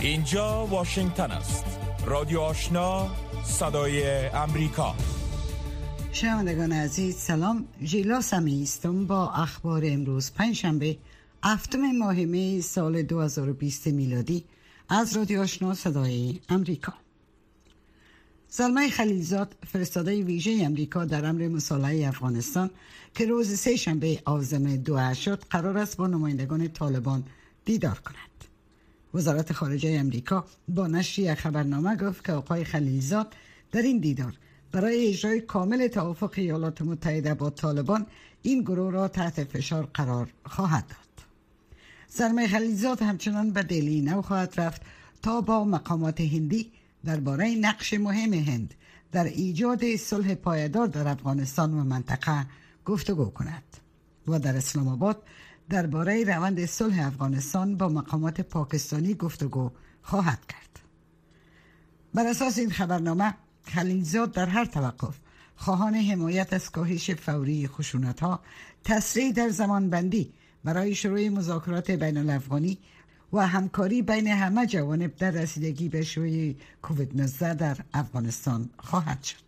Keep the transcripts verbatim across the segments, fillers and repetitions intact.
اینجا واشنگتن است. رادیو آشنا، صدای امریکا. شنوندگان عزیز سلام، ژیلا سمی هستم با اخبار امروز پنجشنبه هفتم ماه می سال دو هزار و بیست میلادی از رادیو آشنا صدای امریکا. زلمه خلیلزاد فرستاده ویژه امریکا در امر مصالحه افغانستان که روز سه شنبه آذر دو شد قرار است با نمایندگان طالبان دیدار کند. وزارت خارجه امریکا با نشر یک خبرنامه گفت که آقای خلیلزاد در این دیدار برای اجرای کامل توافق ایالات متحده با طالبان این گروه را تحت فشار قرار خواهد داد. زلمه خلیلزاد همچنان به دلی نو خواهد رفت تا با مقامات هندی درباره نقش مهم هند در ایجاد صلح پایدار در افغانستان و منطقه گفتگو کند و در اسلام آباد درباره روند صلح افغانستان با مقامات پاکستانی گفتگو خواهد کرد. بر اساس این خبرنامه خلیلزاد در هر توقف خواهان حمایت از کاهش فوری خشونت‌ها، تسریع در زمانبندی برای شروع مذاکرات بین الافغانی و همکاری بین همه جوانب در رسیدگی به شروع کووید نوزده در افغانستان خواهد شد.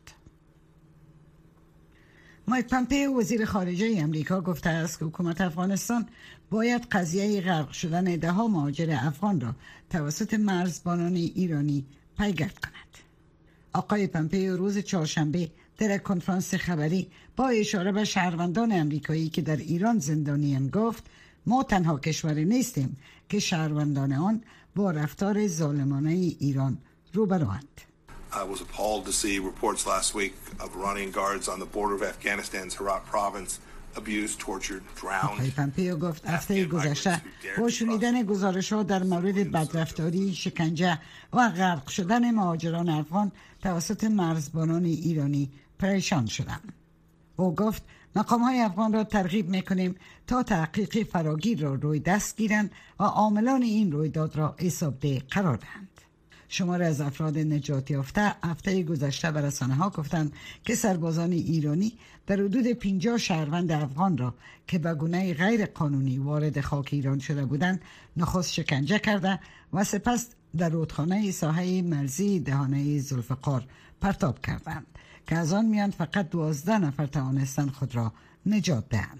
مایک پامپئو وزیر خارجه امریکا گفته است که حکومت افغانستان باید قضیه غرق شدن ده‌ها مهاجر افغان را توسط مرزبانان ایرانی پیگرد کند. آقای پامپئو روز چهارشنبه در کنفرانس خبری با اشاره به شهروندان امریکایی که در ایران زندانی‌اند گفت ما تنها کشوری نیستیم که شهروندان آن با رفتار ظالمانه ایران روبروند. I was appalled to see reports last week of Iranian guards on the border of Afghanistan's Herat province abused, tortured, drowned. آقای پامپئو گفت هفته گذشته با شنیدن گزارش‌ها در مورد بدرفتاری، شکنجه و غرق شدن مهاجران افغان توسط مرزبانان ایرانی پریشان شدم. او گفت مقام‌های افغان را ترغیب می‌کنیم تا تحقیق فراگیر را روی دست گیرند و عاملان این رویداد را حسابده قرار دهند. شمار از افراد نجات یافته هفته گذشته به رسانه‌ها گفتند که سربازان ایرانی در حدود پنجاه شهروند افغان را که به گونه غیر قانونی وارد خاک ایران شده بودند نخست شکنجه کرده و سپس در رودخانه ساحه مرزی دهانه ذوالفقار پرتاب کردند که از آن میان فقط دوازده نفر توانستند خود را نجات دهند.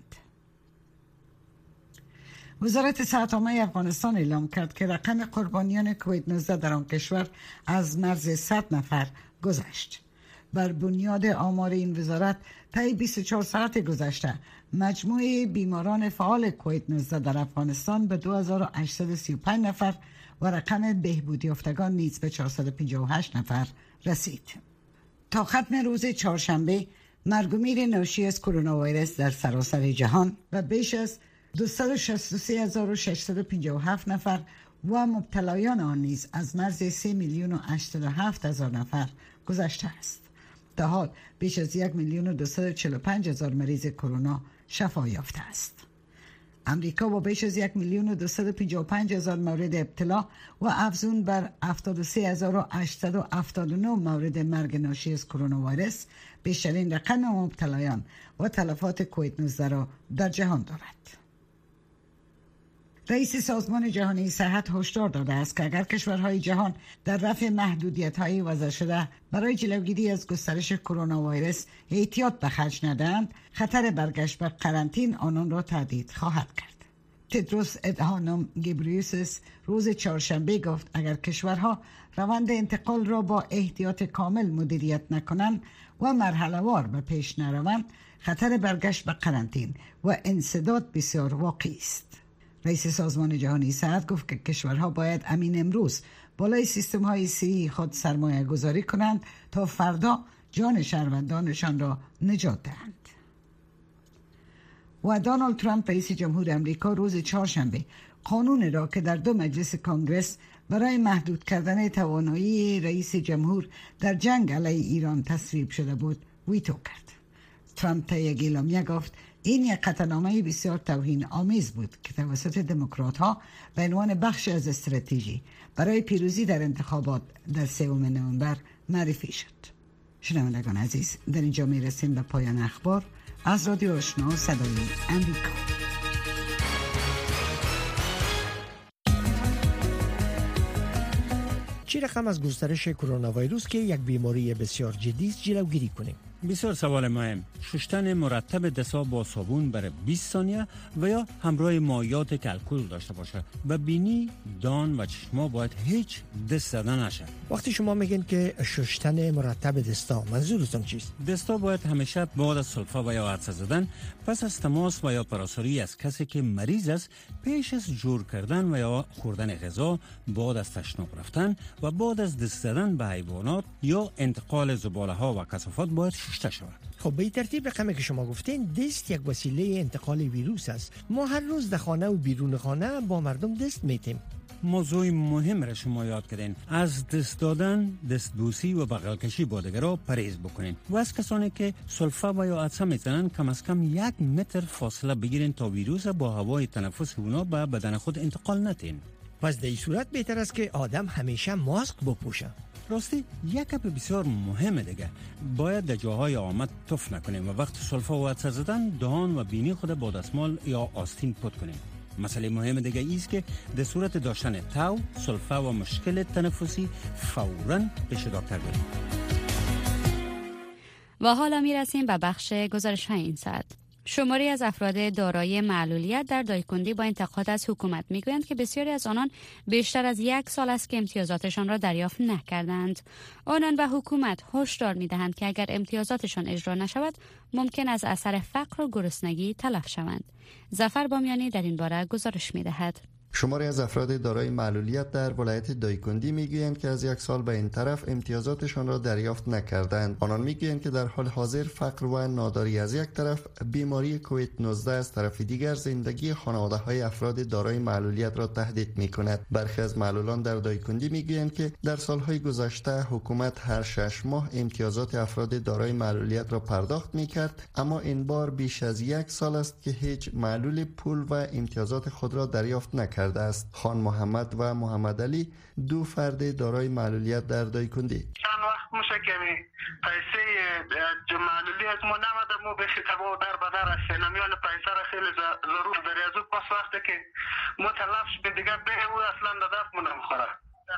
وزارت صحت عامه افغانستان اعلام کرد که رقم قربانیان کووید نوزده در آن کشور از مرز صد نفر گذشت. بر بنیاد آمار این وزارت طی بیست و چهار ساعت گذشته مجموع بیماران فعال کووید نوزده در افغانستان به دو هزار و هشتصد و سی و پنج نفر و رقم بهبود یافتگان نیز به چهارصد و پنجاه و هشت نفر رسید. تا ختم روز چهارشنبه مرگ و میر ناشی از کرونا ویروس در سراسر جهان و بیش از دویست و شصت و سه هزار و ششصد و پنجاه و هفت نفر و مبتلایان آن نیز از مرز سه میلیون و هشتاد و هفت هزار نفر گذشته است. تا حال بیش از یک میلیون و دویست و چهل و پنج هزار مریض کرونا شفا یافته است. امریکا با بیش از یک میلیون و دویست و پنجاه و پنج هزار مورد ابتلا و افزون بر هفتاد و سه هزار و هشتصد و هفتاد و نه مورد مرگ ناشی از کرونا ویروس بیشترین رقم مبتلایان و تلفات کووید نوزده را در جهان دارد. رئیس سازمان جهانی صحت هشدار داده است که اگر کشورهای جهان در رفع محدودیت‌های وضع شده برای جلوگیری از گسترش کرونا ویروس احتیاط به خرج ندهند، خطر برگشت به قرنطینه آنان را تهدید خواهد کرد. تدروس ادهانوم گبریوسس روز چهارشنبه گفت اگر کشورها روند انتقال را با احتیاط کامل مدیریت نکنند و مرحله‌وار به پیش نروند، خطر برگشت به قرنطینه و انسداد بسیار واقعی است. رئیس سازمان جهانی صحت گفت که کشورها باید امین امروز بالای سیستم های صحی خود سرمایه گذاری کنند تا فردا جان شهروندانشان را نجات دهند. و دونالد ترامپ رئیس جمهور امریکا روز چهارشنبه قانون را که در دو مجلس کنگره برای محدود کردن توانایی رئیس جمهور در جنگ علیه ایران تصویب شده بود ویتو کرد. ترامپ طی یک اعلامیه گفت این یک قطعنامه بسیار توهین آمیز بود که توسط دموکرات‌ها به عنوان بخش از استراتژی برای پیروزی در انتخابات در سوم نوامبر معرفی شد. شنوندگان عزیز، در اینجا میرسیم به پایان اخبار از رادیو آشنا صدای امریکا. چه رقم از گسترش کرونا ویروس که یک بیماری بسیار جدی است جلوگیری کنیم؟ بسیار سوال مهم. شستن مرتب دست‌ها با صابون برای بیست ثانیه و یا همراه مایعات که الکل داشته باشه و بینی، دان و چشما باید هیچ دست زدن نشه. وقتی شما میگین که شستن مرتب دستا، منظورتون چیست؟ دستا باید همیشه بعد از سلفا و یا عطسه زدن پس از تماس و یا پراساری از کسی که مریض است پیش از جور کردن و یا خوردن غذا، بعد از تشناب رفتن و بعد از دست زدن به حیوانات یا انتقال زباله ها و کثافات باید شسته شود. خب به این ترتیب رقمی که شما گفتین دست یک وسیله انتقال ویروس است. ما هر روز در خانه و بیرون خانه با مردم دست میتیم. موضوع مهم را شما یاد کردین. از دست دادن، دستبوسی و بغل کشی با دیگران پرهیز بکنین و از کسانی که سلفا و یا عطسه میزنن کم از کم یک متر فاصله بگیرین تا ویروس با هوای تنفس اونا به بدن خود انتقال ندین. پس در این صورت بهتر است که آدم همیشه ماسک بپوشه. راستی یک گپ بسیار مهمه دیگه، باید در جاهای عامه تف نکنیم و وقت سلفا و عطسه زدن دهان و بینی خود با دستمال یا آستین پاک کنیم. مسئله مهم دیگه ایست که در صورت داشتن تاو، سلفا و مشکل تنفسی فوراً پیش دکتر بریم. و حالا میرسیم به بخش گزارش های این ساعت. شماری از افراد دارای معلولیت در دایکندی با انتقاد از حکومت میگویند که بسیاری از آنان بیشتر از یک سال است که امتیازاتشان را دریافت نکردند. آنان به حکومت هشدار میدهند که اگر امتیازاتشان اجرا نشود ممکن از اثر فقر و گرسنگی تلف شوند. ظفر بامیانی در این باره گزارش میدهد. شماری از افراد دارای معلولیت در ولایت دایکندی میگویند که از یک سال به این طرف امتیازاتشان را دریافت نکردند. آنان میگویند که در حال حاضر فقر و ناداری از یک طرف، بیماری کووید نوزده از طرف دیگر زندگی خانواده‌های افراد دارای معلولیت را تهدید میکند. برخی از معلولان در دایکندی میگویند که در سالهای گذشته حکومت هر شش ماه امتیازات افراد دارای معلولیت را پرداخت میکرد، اما این بار بیش از یک سال است که هیچ معلول پول و امتیازات خود را دریافت نکرد است. خان محمد و محمد علی دو فرد دارای معلولیت در دایکندی. چند وقت میشه که پیسه معلولیت ما نمده، ما بخی تبا در بدر است، نمیان پیسه را خیلی ضرور داری. از او پس وقتی که ما تلفش به دیگر به او اصلا دادف مونه مخوره.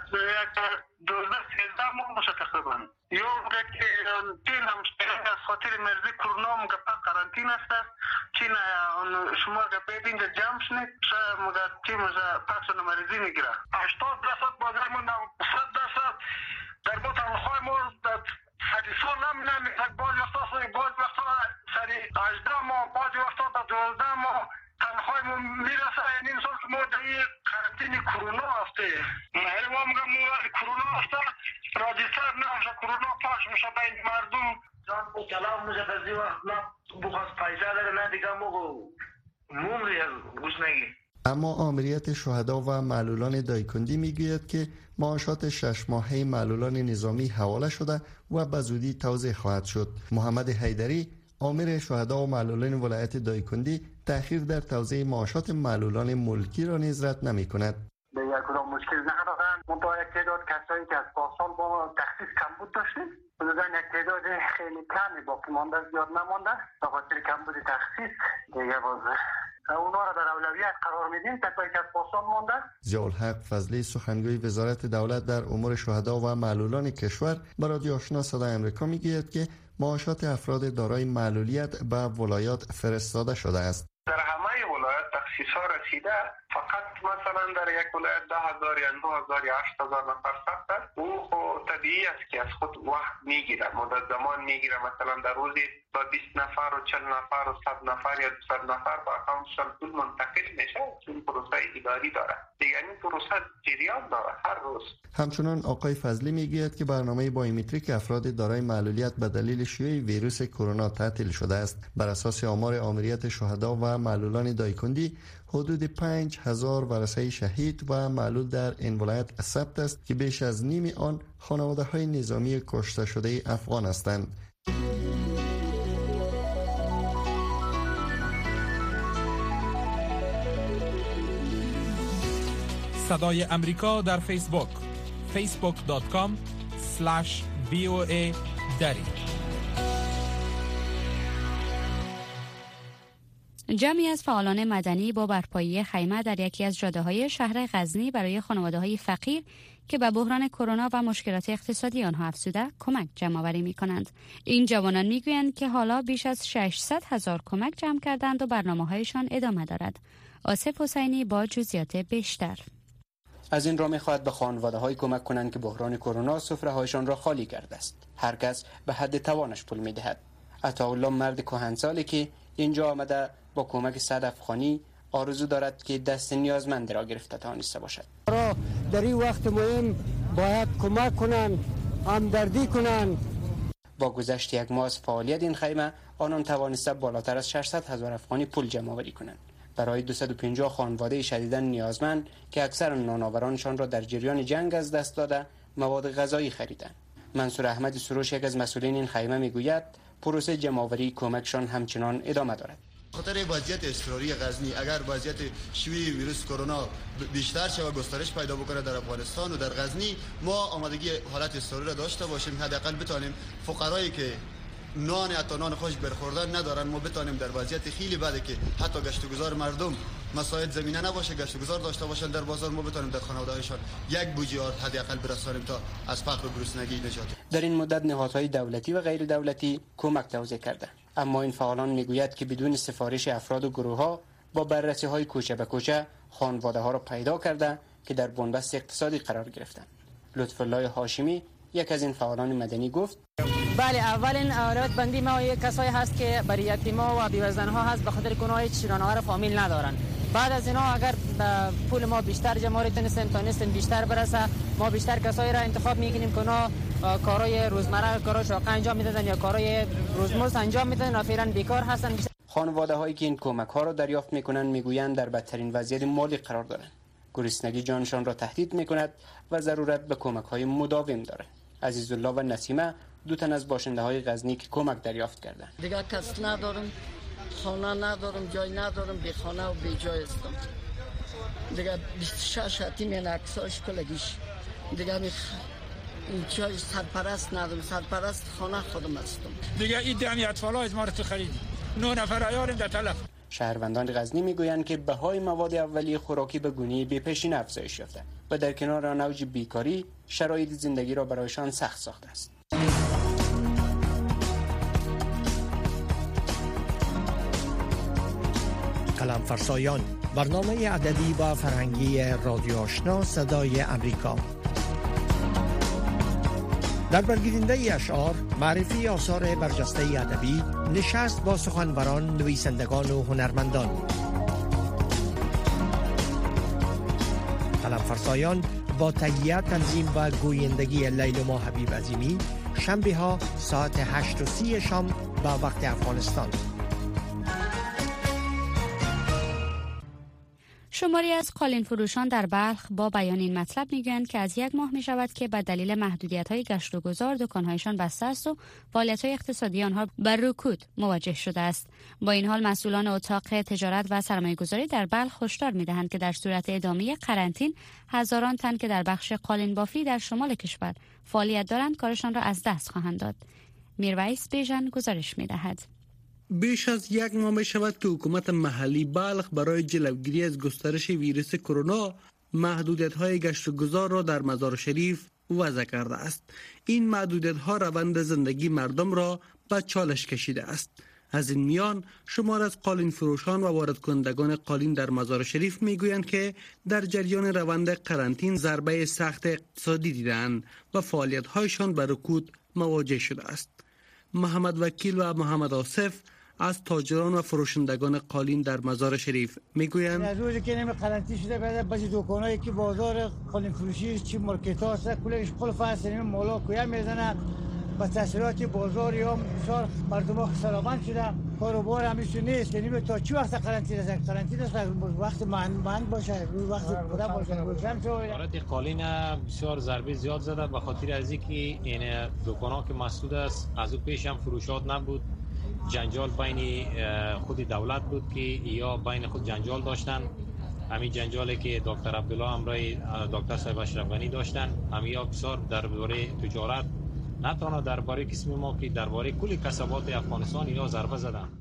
یک دوزده سیزده ماه باشه تقریبا. یا که تین همشتری از خاطر مرزی کرونا مگه پا قرانتین است، چین شما که بیدین که جمع شنید مگه چی مزه پس و نمریزی میگیره. هشتاد درصد بازار من صد درصد در با تنخواه ما سری سال هم نمیتک، باز وقتا باز وقتا سری هجده ماه، باز وقتا تا دوزده ماه تنخواه ما میرسه. یعنی این سال که ما در این قرانتین کرونا هسته، یعنی ما مگه مو کرونا هسته راجستر نمیشه، کرونا پاش میشه بین مردم جان با کلام میشه بزی وقت نه بخواست پیسه داره نه دیگه موگو مومری از گوشنگی. اما آمریت شهدا و معلولان دایکندی میگوید که معاشات شش ماهه معلولان نظامی حواله شده و به زودی توزیع خواهد شد. محمد حیدری آمر شهدا و معلولان ولایت دایکندی تأخیر در توزیع معاشات معلولان ملکی را نیز رد نمی‌کند. به یک کدام مشکل ندارن. منتها یک تعداد کسایی که از پاسال با تخصیص کمبود داشتیم، بودن یک تعداد خیلی کمی باقی مانده، زیاد نمانده به خاطر کمبود تخصیص دیگه باز اونا را در اولویت قرار میدیم. کسایی که از پاسال مانده. ضیاءالحق فضلی سخنگوی وزارت دولت در امور شهدا و معلولان کشور به رادیو آشنا صدای آمریکا میگوید که معاشات افراد دارای معلولیت به ولایات فرستاده شده است. در همه ولایت تخصیص ها رسیده، فقط مثلا در یک ولایت ده هزار یا نه هزار یا هشت هزار نفر ثبت است. او طبیعی است که از خود وقت میگیره، مدت زمان میگیره. مثلا در روزی با بیست نفر و چهل نفر و صد نفر یا دویست نفر با اکانتشان پول منتقل میشه. چون پروسه اداری داره دیگه، این پروسه جریان داره هر روز. همچنان آقای فضلی میگوید که برنامه بایومتریک افراد دارای معلولیت به دلیل شیوع ویروس کرونا تعطیل شده است. بر اساس آمار آمریت شهدا و معلولان دایکندی حدود پنج هزار ورثه شهید و معلول در این ولایت ثبت است که بیش از نیم آن خانواده های نظامی کشته شده افغان هستند. صدای امریکا در فیسبوک فیسبوک دات کام اسلش وی او ای دری. جمعی از فعالان مدنی با برپایی خیمه در یکی از جاده‌های شهر غزنی برای خانواده‌های فقیر که به بحران کرونا و مشکلات اقتصادی آنها افزوده کمک جمع‌آوری می‌کنند. این جوانان می‌گویند که حالا بیش از ششصد هزار کمک جمع کردند و برنامه‌هایشان ادامه دارد. آصف حسینی با جزئیات بیشتر. از این را می‌خواهد به خانواده‌های کمک کنند که بحران کرونا سفره‌هایشان را خالی کرده است. هر کس به حد توانش پول می‌دهد. عطاالله مرد کهنسالی که اینجا آمده با کمک صد افغانی آرزو دارد که دست نیازمند را گرفته توانسته باشد. در این وقت مهم باید کمک کنند، همدردی کنند. با گذشت یک ماه از فعالیت این خیمه آنان توانسته بالاتر از ششصد هزار افغانی پول جمع آوری کنند برای دویست و پنجاه خانواده شدیداً نیازمند که اکثر نانآورانشان را در جریان جنگ از دست داده مواد غذایی خریدند. منصور احمد سروش یک از مسئولین این خیمه میگوید پروسه جمع‌آوری کمکشان همچنان ادامه دارد. خاطر وضعیت اضطراری غزنی اگر وضعیت شیوع ویروس کرونا بیشتر شود و گسترش پیدا بکنه در افغانستان و در غزنی، ما آمادگی حالت اضطراری را داشته باشیم، حداقل بتانیم فقرایی که نان حتی نان خوش برخوردن ندارن ما بتانیم در وضعیت خیلی بده که حتی گشت و گذار مردم مساعد زمینه نباشه، گشت و گذار داشته باشن در بازار، ما بتانیم در خانواده‌هایشان یک بوجه آرد حداقل برسانیم تا از فقر و گرسنگی نجات. در این مدت نهادهای دولتی و غیر دولتی کمک توزیع کرده، اما این فعالان میگوید که بدون سفارش افراد و گروه‌ها با بررسی‌های کوچه به کوچه خانواده‌ها را پیدا کرده که در بنبست اقتصادی قرار گرفتند. لطف‌الله هاشمی یک از این فعالان مدنی گفت: بله، اولین اولویت بندی ما یک کسایی هست که برای یتیما و بی‌وزن‌ها هست به خاطر کنه هیچ شیرانه‌آور فامیل ندارن. بعد از اینا اگر پول ما بیشتر جمع کنیم تا نیستن بیشتر برسه، ما بیشتر کسایی را انتخاب می‌کنیم که اونا کارهای روزمره کارهای شاقه انجام میدن یا کارهای روزمرز انجام میدن و فعلا بیکار هستن. خانواده‌هایی که این کمک‌ها را دریافت می‌کنند میگویند در بدترین وضعیت مالی قرار دارند. گرسنگی جانشان را تهدید می‌کند و ضرورت به کمک‌های مداوم دارند. عزیزالله و نسیمه دو تن از باشنده‌های غزنی که کمک دریافت کردند. دیگه کس ندارم، خانه ندارم، جای ندارم، بی خانه و بی جای هستم. دیگه بیست و شش یتیم عکساش کلگیش. دیگه می این جای سرپرست ندارم، سرپرست خانه خودم هستم. دیگه این دمی اطفالا از ما رو تو خریدیم. نه نفر عیالم در تلف. شهروندان غزنی میگویند که بهای مواد اولیه خوراکی به گونه‌ای بی‌پشین افزایش یافته و در کنار آن اوج بیکاری شرایط زندگی را برایشان سخت ساخته است. قلم فرسایان، برنامه ادبی و فرهنگی رادیو آشنا صدای امریکا. در برگیرنده اشعار، معرفی آثار برجسته ادبی، نشست با سخنوران، نویسندگان و هنرمندان. قلم فرسایان با تهیه، تنظیم و گویندگی لیلما حبیب عظیمی، شنبه ها ساعت هشت و سی شام با وقت افغانستان. شماری از قالین فروشان در بلخ با بیان این مطلب میگویند که از یک ماه می شود که به دلیل محدودیت‌های گشت و گذار دکان‌هایشان بسته است و فعالیت‌های اقتصادی آنها بر رکود مواجه شده است. با این حال مسئولان اتاق تجارت و سرمایه‌گذاری در بلخ هشدار می‌دهند که در صورت ادامه قرنطینه هزاران تن که در بخش قالین بافی در شمال کشور فعالیت دارند کارشان را از دست خواهند داد. میرویس بیژن گزارش می‌دهد. بیش از یک ماه می شود که حکومت محلی بلخ برای جلوگیری از گسترش ویروس کرونا محدودیت‌های گشت و گذار را در مزار شریف وضع کرده است. این محدودیت‌ها روند زندگی مردم را به چالش کشیده است. از این میان شمار از قالین فروشان و وارد کنندگان قالین در مزار شریف میگویند که در جریان روند قرنطینه ضربه سخت اقتصادی دیدند و فعالیت‌هایشان به رکود مواجه شده است. محمد وکیل و محمد آصف از تاجران و فروشندگان قالین در مزار شریف میگویند از روزی که نمی قرنطینه شده بعد بعضی دکانایی که بازار قالین فروشی چی مارکت ها است کلش قلف است، نمی مولا کویا میزنه با تاثیرات بازار یا بسیار مردم سلامت شده. کاروبار همیشه نیست که نمی تا چی وقت قرنطینه است. قرنطینه است وقت مند باشه، روز وقت خدا باشه. وزارت قالین بسیار ضربه زیاد زده به خاطر از اینکه این دکانا که مسدود است، از اون پیش هم فروشات نبود. جنجال بین خود دولت بود که یا بین خود جنجال داشتن. همین جنجالی که دکتر عبدالله امرای دکتر صاحب اشرف غنی داشتن، همین بسیار درباره تجارت نه تنها درباره قسم ما که درباره کل کسبات افغانستان یا ضربه زدن.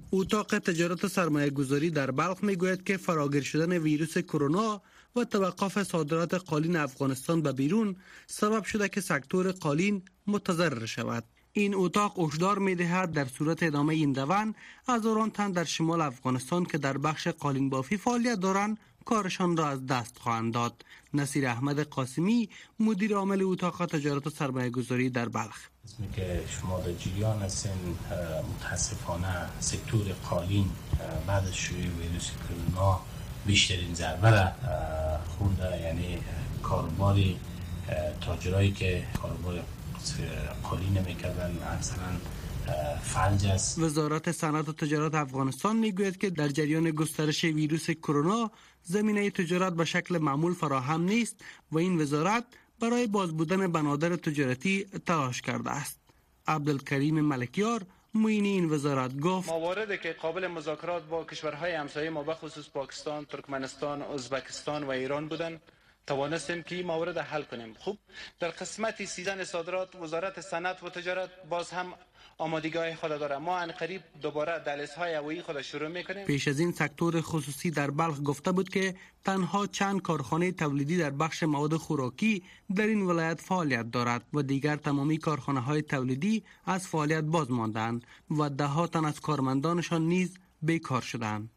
اتاق تجارت و سرمایه گذاری در بلخ می گوید که فراگیر شدن ویروس کرونا و توقف صادرات قالین افغانستان به بیرون سبب شده که سکتور قالین متضرر شود. این اتاق هشدار می دهد در صورت ادامه این روند هزاران تن در شمال افغانستان که در بخش قالین بافی فعالیت دارند کارشان را از دست خواهند داد. نصیر احمد قاسمی مدیر عامل اتاق تجارت و سرمایه گذاری در بلخ: اسمی که شما در جریان هستین، متاسفانه سکتور قالین بعد از شیوع ویروس کرونا بیشترین ضربه را خورده. یعنی کاروباری تاجرایی که کاروبار قالین میکردن اکثرا فلج است. وزارت صنعت و تجارت افغانستان میگوید که در جریان گسترش ویروس کرونا زمینه تجارت به شکل معمول فراهم نیست و این وزارت برای باز بودن بنادر تجارتی تلاش کرده است. عبدالکریم ملکیار معین این وزارت گفت: مواردی که قابل مذاکرات با کشورهای همسایه ما به خصوص پاکستان، ترکمنستان، ازبکستان و ایران بودند، توانستیم که این موارد حل کنیم. خوب، در قسمت سیزن صادرات وزارت صنعت و تجارت باز هم آمادگی خود داره. ما ان قریب دوباره دهلیزهای هوایی خود شروع میکنیم. پیش از این سکتور خصوصی در بلخ گفته بود که تنها چند کارخانه تولیدی در بخش مواد خوراکی در این ولایت فعالیت دارد و دیگر تمامی کارخانه های تولیدی از فعالیت باز ماندند و ده ها تن از کارمندانشان نیز بیکار شدند.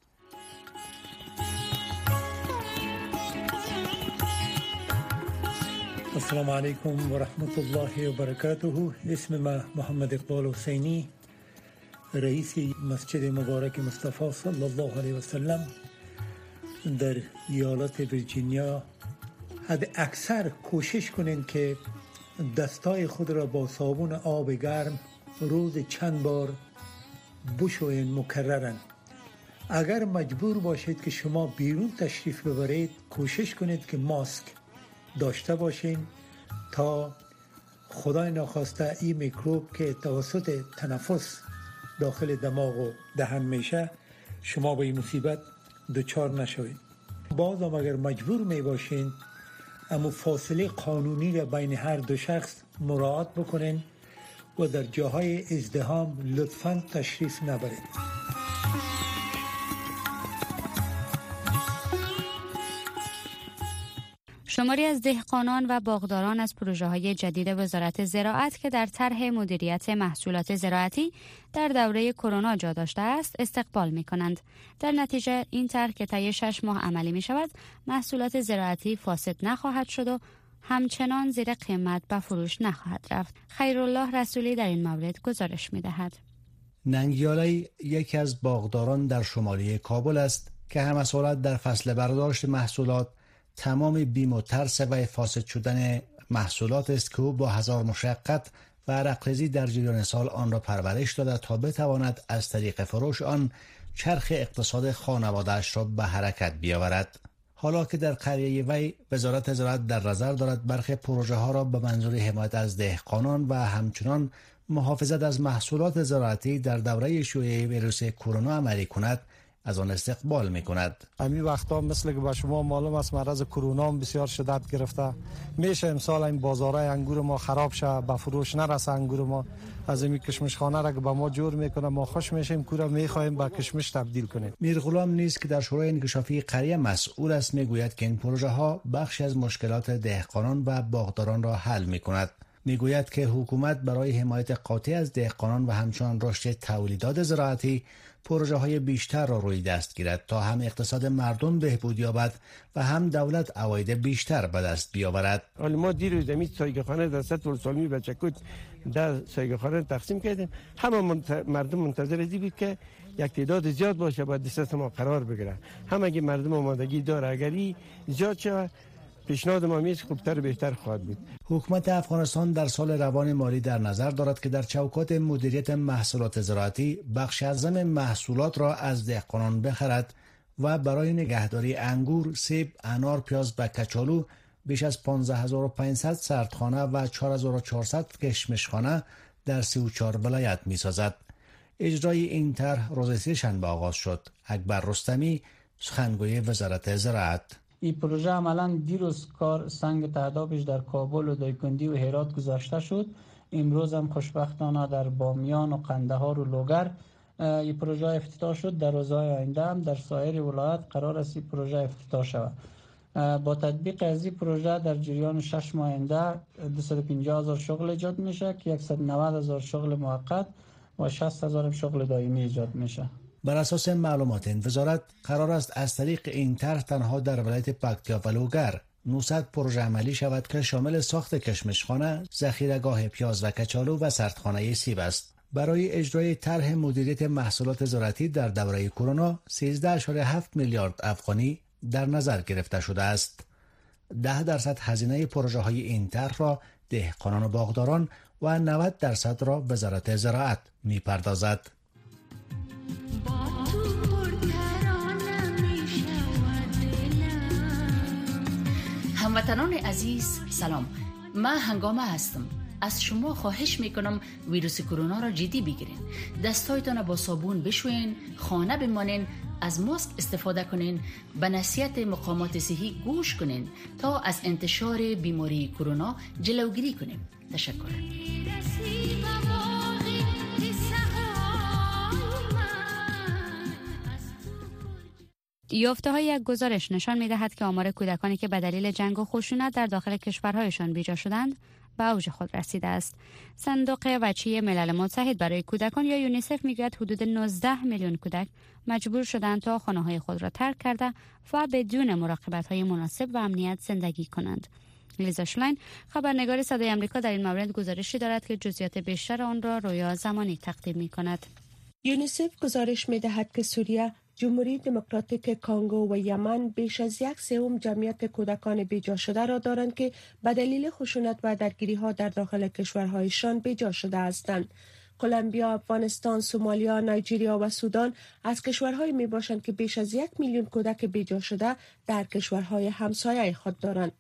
السلام علیکم و رحمت الله و برکاته. اسم ما محمد اقبال حسینی، رئیس مسجد مبارک مصطفی صلی الله علیه و سلم در ایالت ویرجینیا. حد اکثر کوشش کنین که دستای خود را با صابون آب گرم روز چند بار بشوین مکررن. اگر مجبور باشید که شما بیرون تشریف ببرید، کوشش کنید که ماسک داشته باشین تا خدای ناخواسته این میکروب که توسط تنفس داخل دماغ و دهن میشه شما به این مصیبت دچار نشوید. باز هم اگر مجبور می باشین اما فاصله قانونی را بین هر دو شخص مراعات بکنین و در جاهای ازدحام لطفاً تشریف نبرید. شماری از دهقانان و باغداران از پروژه‌های جدید وزارت زراعت که در طرح مدیریت محصولات زراعتی در دوره کرونا جا داشته است استقبال می‌کنند. در نتیجه این طرح که طی شش ماه عملی می‌شود، محصولات زراعتی فاسد نخواهد شد و همچنان زیر قیمت به فروش نخواهد رفت. خیرالله رسولی در این مورد گزارش می‌دهد. ننگیالی یکی از باغداران در شمالی کابل است که هم مسئولیت در فصل برداشت محصولات تمام بیم و ترس و فاسد شدن محصولات است که او با هزار مشقت و عرق‌ریزی در جریان سال آن را پرورش داده تا بتواند از طریق فروش آن چرخ اقتصاد خانواده‌اش را به حرکت بیاورد. حالا که در قریه وی وزارت زراعت در نظر دارد برخی پروژه ها را به منظور حمایت از دهقانان و همچنان محافظت از محصولات زراعتی در دوره شیوع ویروس کرونا عملی کند، از آن استقبال می‌کند. همین وقتا مثل که به شما معلوم است مرض کرونا بسیار شدت گرفته. میشه امسال این بازارهای انگور ما خراب شه، به فروش نرسه انگور ما. از این کشمش خانه را که به ما جور میکنه ما خوش میشیم، کورا میخوایم به کشمش تبدیل کنیم. میرغلام نیز که در شورای انکشافی قریه مسئول است میگوید که این پروژه ها بخشی از مشکلات دهقانان و باغداران را حل میکند. میگوید که حکومت برای حمایت قاطع از دهقانان و همچنان رشد تولیدات زراعتی پروژه های بیشتر را روی دست گیرد تا هم اقتصاد مردم بهبود یابد و هم دولت عواید بیشتر به دست بیاورد. حالا ما دیروز دمی سایگخانه در سطح سالمی بچکوت در سایگخانه تقسیم کردیم. همه منت... مردم منتظر ازی بود که یک تعداد زیاد باشه باید دست ما قرار بگیره. هم اگه مردم آمادگی داره اگری زیاد شود پیشنهاد ما میز خوبتر و بهتر خواهد بود. حکومت افغانستان در سال روان مالی در نظر دارد که در چوکات مدیریت محصولات زراعتی بخش اعظم محصولات را از دهقانان بخرد و برای نگهداری انگور، سیب، انار، پیاز و کچالو بیش از پانزده هزار و پانصد سردخانه و چهار هزار و چهارصد کشمشخانه در سی و چهار ولایت می‌سازد. اجرای این طرح روز سه‌شنبه آغاز شد. اکبر رستمی، سخنگوی وزارت زراعت: این پروژه عملاً دیروز کار سنگ تعدابش در کابل و دایکندی و هرات گذاشته شد. امروز هم خوشبختانه در بامیان و قندهار و لوگر این پروژه افتتاح شد. در روزهای آینده هم در سایر ولایات قرار است این پروژه افتتاح شود. با تطبیق از این پروژه در جریان شش ماه آینده دویست و پنجاه هزار شغل ایجاد میشه که صد و نود هزار شغل موقت و شصت هزار شغل دائمی ایجاد میشه. بر اساس معلومات این وزارت قرار است از طریق این طرح تنها در ولایت پکتیا و لوگر نهصد پروژه عملی شود که شامل ساخت کشمشخانه، ذخیره‌گاه پیاز و کچالو و سردخانه سیب است. برای اجرای طرح مدیریت محصولات زراعتی در دوره کرونا سیزده ممیز هفت میلیارد افغانی در نظر گرفته شده است. ده درصد هزینه پروژه های این طرح را دهقانان و باغداران و نود درصد را وزارت زراعت می پردازد. هموطنان عزیز سلام، من هنگامه هستم. از شما خواهش میکنم ویروس کرونا را جدی بگیرین. دستایتان را با صابون بشوین، خانه بمانین، از ماسک استفاده کنین، به نصیحت مقامات صحی گوش کنین تا از انتشار بیماری کرونا جلوگیری کنیم. تشکر. یافته های یک گزارش نشان می دهد که آمار کودکانی که به دلیل جنگ و خشونت در داخل کشورهایشان بیجا شدند به اوج خود رسیده است. صندوق وچی ملل متحد برای کودکان یا یونیسف میگوید حدود نوزده میلیون کودک مجبور شدند تا خانه‌های خود را ترک کرده و بدون مراقبت‌های مناسب و امنیت زندگی کنند. لیزا شلاین خبرنگار صدای آمریکا در این مورد گزارشی دارد که جزئیات بیشتر آن را رویا زمانی تقدیم می‌کند. یونیسف گزارش می‌دهد که سوریه، جمهوری دموکراتیک کانگو و یمن بیش از یک سوم جمعیت کودکان بیجا شده را دارند که به دلیل خشونت و درگیری‌ها در داخل کشورهایشان بیجا شده هستند. کلمبیا، افغانستان، سومالیا، نایجریا و سودان از کشورهایی میباشند که بیش از یک میلیون کودک بیجا شده در کشورهای همسایه خود دارند.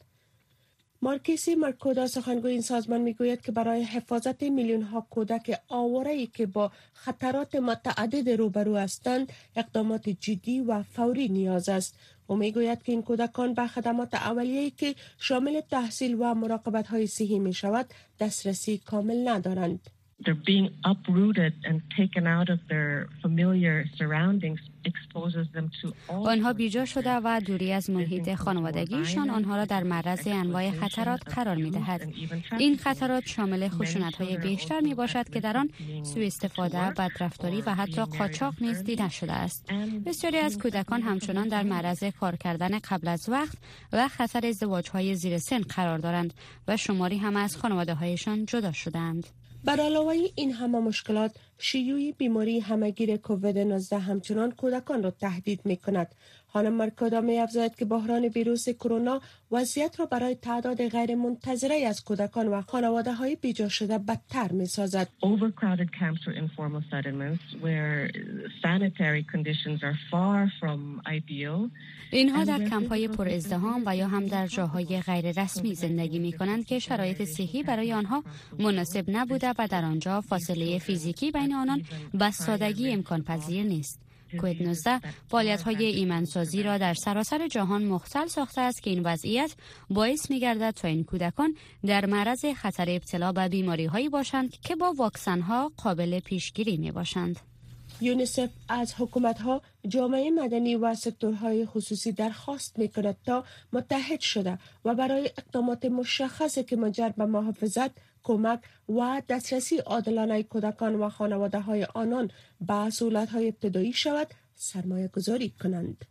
مارکیسی مارکودا سخنگوی این سازمان میگوید که برای حفاظت میلیون ها کودک آواره‌ای که با خطرات متعدد روبرو هستند اقدامات جدی و فوری نیاز است. او میگوید که این کودکان به خدمات اولیه‌ای که شامل تحصیل و مراقبت های صحی می شود دسترسی کامل ندارند. They're being uprooted and taken out of their familiar surroundings exposes them to all. آنها بیجا شده و دوری از محیط خانوادگیشان آنها را در معرض انواع خطرات قرار می دهد. این خطرات شامل خشونت‌های بیشتر می باشد که در آن سوء استفاده، بدرفتاری و حتی قاچاق نیز دیده شده است. بسیاری از کودکان همچنان در معرض کار کردن قبل از وقت و خطر ازدواج‌های زیر سن قرار دارند و شماری هم از خانواده‌هایشان جدا شدند. بر علاوه این همه مشکلات، شیوع بیماری همهگیر کووید نوزده همچنان کودکان را تهدید می کند. خانم مارکودا می افزاید که بحران ویروس کرونا وضعیت را برای تعداد غیر منتظره از کودکان و خانواده های بیجا شده بدتر می سازد. Overcrowded camps or informal settlements where sanitary conditions are far from ideal. اینها در کمپ‌های پر ازدحام و یا هم در جاهای غیر رسمی زندگی می‌کنند که شرایط صحی برای آنها مناسب نبوده و در آنجا فاصله فیزیکی بین آنان به سادگی امکان پذیر نیست. کووید نوزده فعالیت‌های ایمن‌سازی را در سراسر جهان مختل ساخته است که این وضعیت باعث می‌گردد تا این کودکان در معرض خطر ابتلا به بیماری‌هایی باشند که با واکسن‌ها قابل پیشگیری می‌باشند. یونیسف از حکومت‌ها، جامعه مدنی و سکتورهای خصوصی درخواست می‌کند تا متحد شده و برای اقدامات مشخصی که منجر به محافظت، کمک و دسترسی عادلانه کودکان و خانواده‌های آنان به سهولت‌های ابتدایی شود، سرمایه گذاری کنند.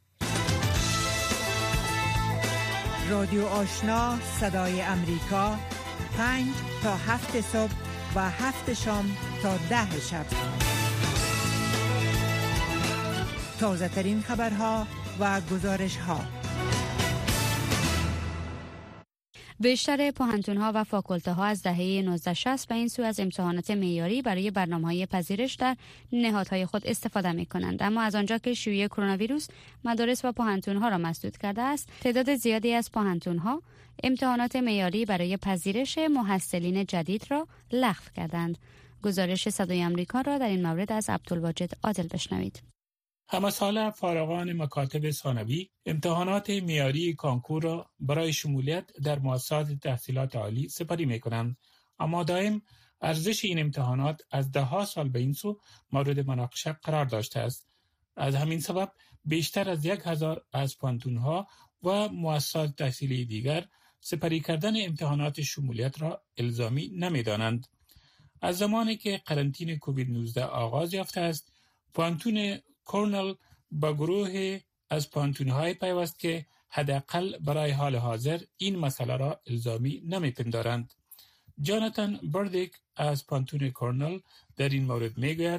رادیو آشنا صدای امریکا، پنج تا هفت صبح و هفت شام تا ده شب. تازه ترین خبرها و گزارش ها. بیشتر پوهنتون‌ها و فاکولته‌ها از دهه نوزده شصت به این سو از امتحانات معیاری برای برنامه‌های پذیرش در نهادهای خود استفاده می‌کنند، اما از آنجا که شیوع کرونا ویروس مدارس و پوهنتون‌ها را مسدود کرده است، تعداد زیادی از پوهنتون‌ها امتحانات معیاری برای پذیرش محصلین جدید را لغو کردند. گزارش صدای آمریکا را در این مورد از عبدالواجد عادل بشنوید. همه ساله فارغان مکاتب ثانوی امتحانات معیاری کانکور را برای شمولیت در مؤسسات تحصیلات عالی سپری می کنند، اما دائم ارزش این امتحانات از ده ها سال به این سو مورد مناقشه قرار داشته است. از همین سبب بیشتر از یک هزار از پانتون‌ها و مؤسسات تحصیلی دیگر سپری کردن امتحانات شمولیت را الزامی نمی‌دانند. از زمانی که قرنطینه کووید نوزده آغاز یافته است، پانتون کورنل با گروه از پانتون‌های پیوست که حداقل برای حال حاضر این مسئله را الزامی نمی‌پندارند. جاناتان بردیک از پانتون کورنل در این مورد میگوید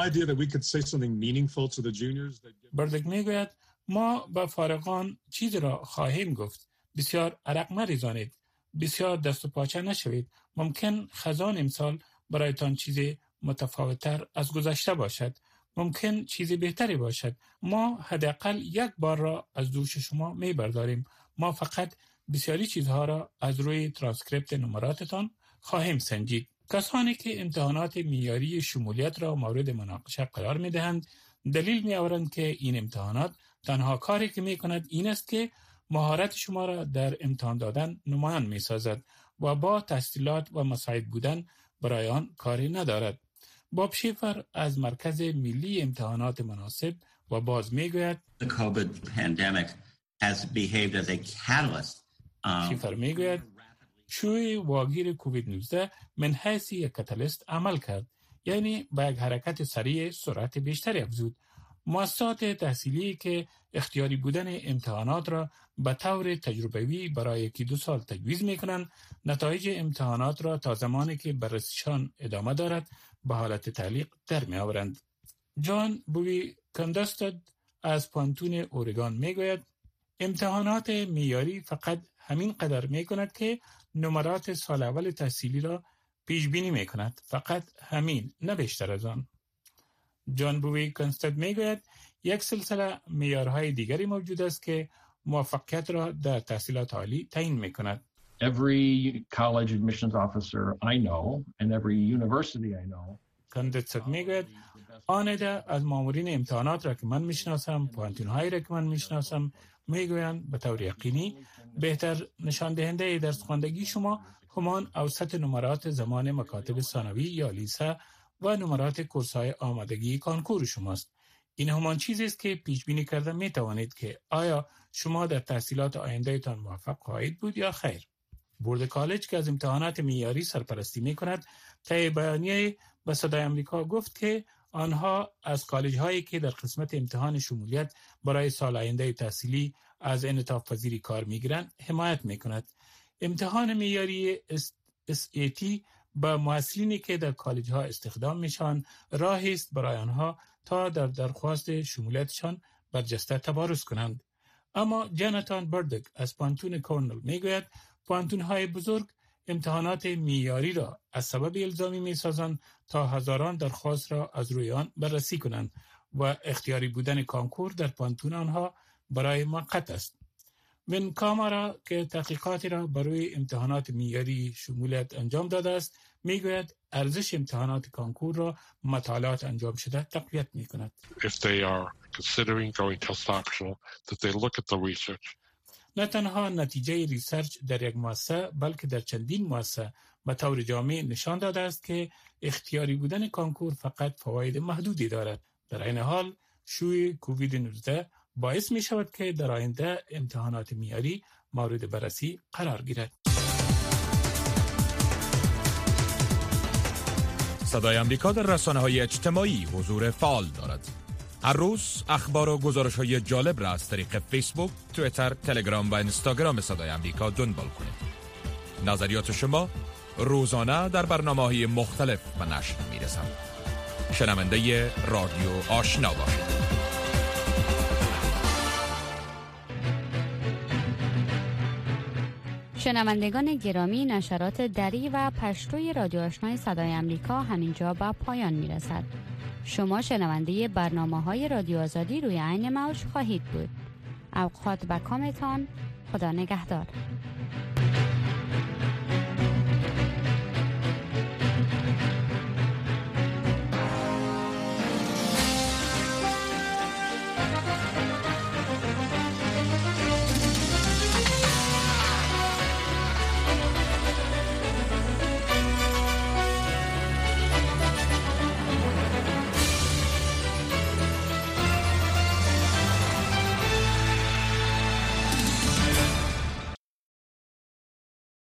بردیک میگوید ما به فارغان چیز را خواهیم گفت. بسیار عرق مریزانید، بسیار دست و پاچه نشوید. ممکن خزان امسال برایتان چیز متفاوت‌تر از گذشته باشد، ممکن چیز بهتری باشد. ما حداقل یک بار را از دوش شما میبرداریم. ما فقط بسیاری چیزها را از روی ترانسکریپت نمراتتان خواهیم سنجید. کسانی که امتحانات معیاری شمولیت را مورد مناقشه قرار میدهند دلیل میآورند که این امتحانات تنها کاری که میکند این است که مهارت شما را در امتحان دادن نمایان میسازد و با تحصیلات و مساعد بودن برای آن کاری ندارد. باب شیفر از مرکز ملی امتحانات مناسب و باز میگوید The COVID pandemic has behaved as a catalyst. شیفر میگوید شوی واگیر کووید نوزده من حیث یک کاتالیست عمل کرد، یعنی با یک حرکت سریع سرعت بیشتری افزود. مؤسسات تحصیلی که اختیاری بودن امتحانات را به طور تجربوی برای یکی دو سال تجویز میکنند، نتایج امتحانات را تا زمانی که بررسیشان ادامه دارد به حالت تعلیق در می آورند. جان بوی کندستد از پانتون اورگان می گوید امتحانات معیاری فقط همین قدر می کند که نمرات سال اول تحصیلی را پیش بینی می کند. فقط همین، نه بیشتر از آن. جان بوی کندستد می گوید یک سلسله معیارهای دیگری موجود است که موفقیت را در تحصیلات عالی تعیین می کند. Every college admissions officer I know and every university I know کندستد می گوید آنده از مامورین امتحانات را که من میشناسم، پوانتون‌هایی را که من میشناسم، میگویند به طور یقینی بهتر نشان دهنده درس خواندگی شما همان اوسط نمرات زمان مکاتب ثانوی یا لیسه و نمرات کورس‌های آمادگی کانکور شماست. این همان چیزی است که پیش بینی کرده می توانید که آیا شما در تحصیلات آینده تان موفق خواهید بود یا خیر. بورد کالج که از امتحانات معیاری سرپرستی می کند طی بیانیه به صدای آمریکا گفت که آنها از کالج هایی که در قسمت امتحان شمولیت برای سال آینده تحصیلی از انعطاف پذیری کار می گیرند حمایت می کند. امتحان معیاری اس ای تی با محصلینی که در کالج ها استخدام میشن راهی است برای آنها تا در درخواست شمولیتشان برجسته تبارز کنند. اما جاناتان بردک از پانتون کورنل میگوید پانتون های بزرگ امتحانات معیاری را از سبب الزامی میسازند تا هزاران درخواست را از روی آن بررسی کنند و اختیاری بودن کانکور در پانتون آنها برای موقت است. وین کامارا که تحقیقاتی را برای امتحانات معیاری شمولیت انجام داده است میگوید ارزش امتحانات کانکور را مطالعات انجام شده تقویت میکند. If they are considering going test optional, that they look at the research. نه تنها نتیجه ریسرچ در یک مؤسسه بلکه در چندین مؤسسه به طور جامع نشان داده است که اختیاری بودن کانکور فقط فواید محدودی دارد. در این حال شوی کووید نوزده باعث می شود که در آینده امتحانات معیاری مورد بررسی قرار گیرد. صدای آمریکا در رسانه‌های اجتماعی حضور فعال دارد. هر روز اخبار و گزارش‌های جالب را از طریق فیسبوک، توییتر، تلگرام و اینستاگرام صدای آمریکا دنبال کنید. نظریات شما روزانه در برنامه‌های مختلف به نشر می‌رسند. شنونده رادیو آشنا باشید. شنوندگان گرامی، نشرات دری و پشتوی رادیو آشنای صدای آمریکا همینجا به پایان میرسد. شما شنونده برنامه‌های رادیو آزادی روی عین موج خواهید بود. اوقات و کامتان خدا نگهدار.